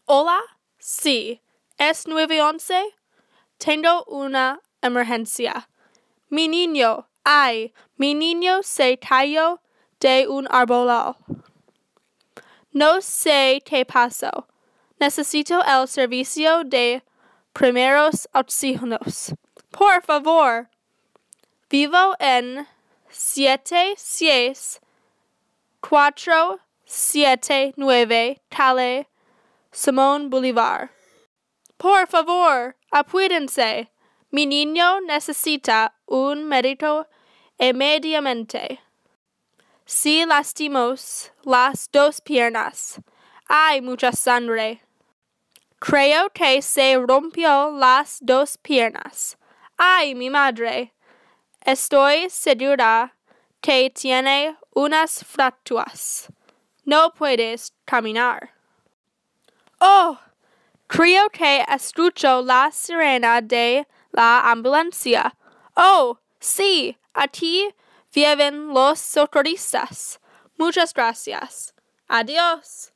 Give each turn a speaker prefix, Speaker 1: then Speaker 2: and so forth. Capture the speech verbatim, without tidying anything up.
Speaker 1: Hola, sí, es nueve once. Tengo una emergencia. Mi niño, ay, mi niño se cayó de un árbol. No sé qué pasó. Necesito el servicio de primeros auxilios. Por favor. Vivo en siete seis cuatro siete nueve Calle Simón Bolívar. Por favor, apúrense. Mi niño necesita un médico inmediatamente. Sí, lastimos las dos piernas. Hay mucha sangre. Creo que se rompió las dos piernas. Ay, mi madre. Estoy segura que tiene unas fracturas. No puedes caminar. Oh, creo que escucho la sirena de la ambulancia. Oh, sí, aquí viven los socorristas. Muchas gracias. Adiós.